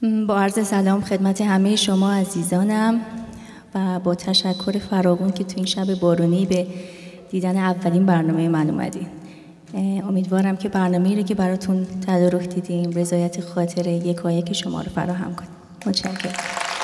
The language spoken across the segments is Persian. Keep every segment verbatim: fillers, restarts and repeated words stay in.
با عرض سلام خدمت همه شما عزیزانم و با تشکر فراوان که تو این شب بارونی به دیدن اولین برنامه من اومدین. امیدوارم که برنامه‌ای رو که براتون تدارک دیدیم رضایت خاطر یکایک شما رو فراهم کنیم. متشکرم.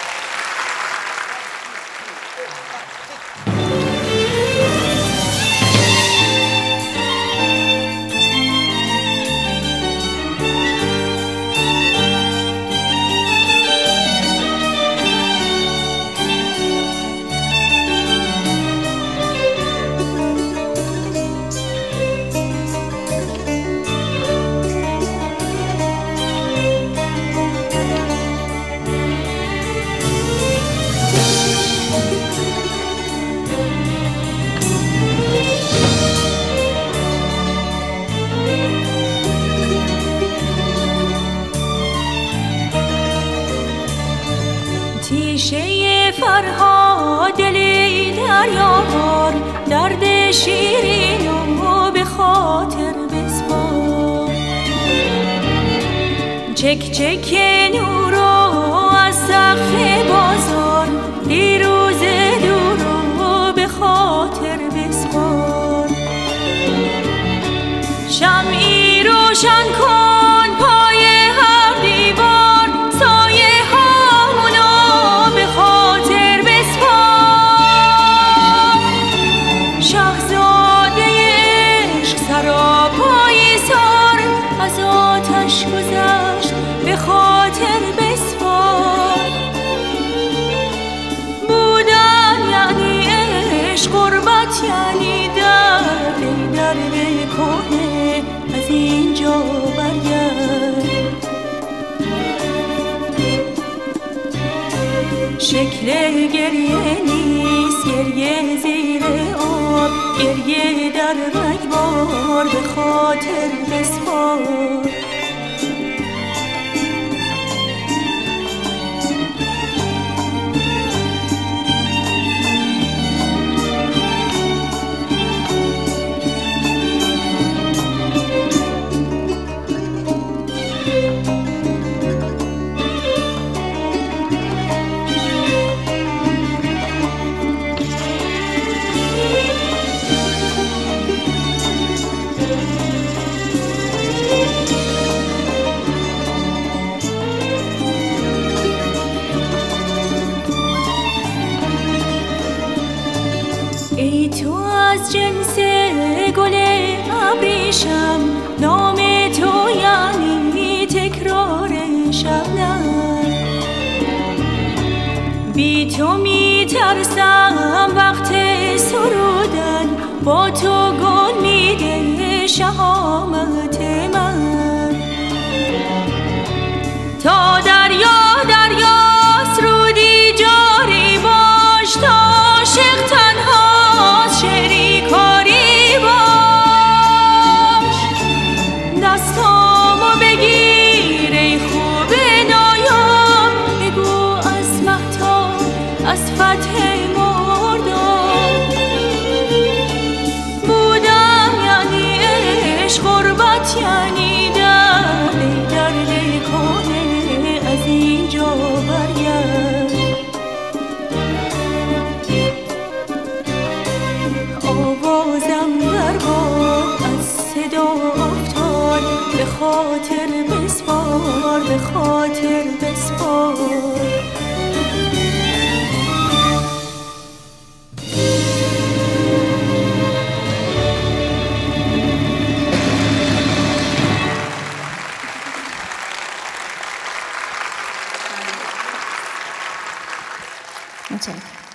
تیشه فرها دلی دریابار، درد شیرین و به خاطر بسپار. چک چک نورو از سقف بازار، دیروز دورو به خاطر بسپار. شمعی روشن کن پای هر دیوار، سایه هامونو به خاطر بسپار. شاهزاده عشق سراپای سار، از آتش گذشت به خاطر بسپار. بودن یعنی عشق، غربت یعنی درد، درد کهنه از اینجا برگرد. شکل گریه نیست، گریه زیر آب، گریه در رگبار به خاطر بسپار. ای تو از جنس گل ابریشم، نام تو یعنی تکرار شبنم. بی تو می ترسم وقت سرودن، با تو گل میده شهامت من. تا دریا دریاست رودی جاری باش، تا عاشق تنها شعری کاری باش. دستامو بگیر ای خوب نایام، بگو از مهتاب از فتح مرداد. بودن یعنی عشق، غربت یعنی درد، درد کهنه از اینجا برگرد. آوازم در باد از صدا افتاد، به خاطر بسپار، به خاطر بسپار. متشکرم.